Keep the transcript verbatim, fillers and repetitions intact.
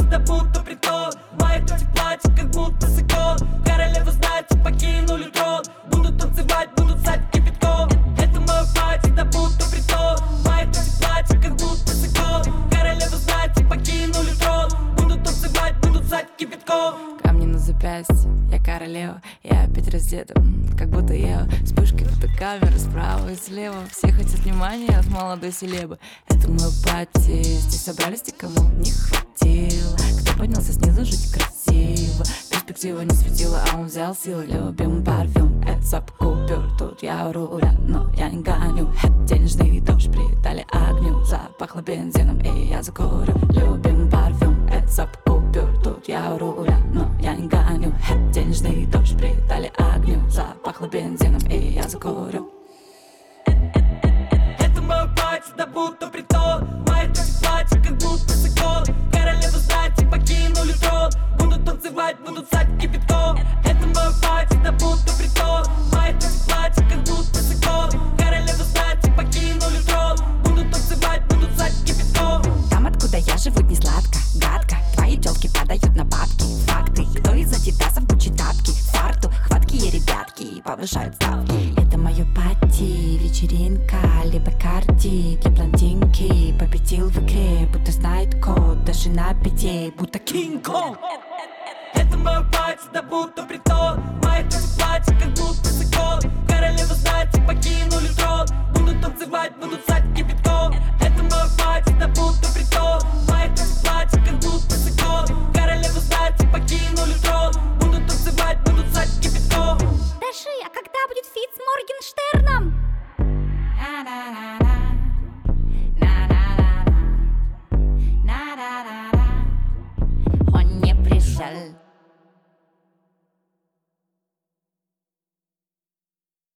да будто притон. Мои эти платья, как будто сыкон. Королевы, знаете, покинули трон. Будут танцевать, будут сать кипятком. Это мое пати, да будто притон. Мои эти платья, как будто сыкон. Королевы, знаете, покинули трон. Будут танцевать, будут сать кипятком. Камни на запястье, я королева. Я опять раздета, как будто я вспышки фотокамеры справа и слева. Все хотят внимания от молодой селебы. Это мой пати, здесь собрались те, кому не хватило. Кто поднялся снизу, жить красиво. Перспектива не светила, а он взял силы. Любим парфюм, это запах купюр. Тут я у руля, но я не гоню. Это денежный дождь, придали огню. Запахло бензином, и я закурю. Любим парфюм, это запах купюр. Тут я у руля, но я не гоню. Это денежный дождь, придали огню. Запахло бензином, и я закурю. Это мой пати, да будто притон. Мои эти платья, как будто сыкон. Королевы, знаете, покинули трон. Будут танцевать, будут сать кипятком. Это мой пати, да будто притон. Мои эти платья, как будто сыкон. Королевы, знаете, покинули трон. Будут танцевать, будут сать кипятком. Там, откуда я живу, не сладко, гадко. Твои тёлки падают на бабки. Факты, кто из адидасов Гуччи тапки. Фарту, хваткие ребятки повышают ставки. Это моё пати, вечеринка, либо карти для блондинки. Победил в игре, будто знает код, даже на пяти, будто Кинг-Конг. Это мой пати, да будто притон. Мои эти платья, как будто сыкон. Королевы, знаете, покинули трон. Будут танцевать, будут сать кипятком. Это мой пати, да будто притон. Мои эти платья, как будто сыкон. Королевы, знаете, покинули трон. Будут танцевать, будут сать кипятком. Даши, а когда будет фит с Моргенштерном? Он не пришел.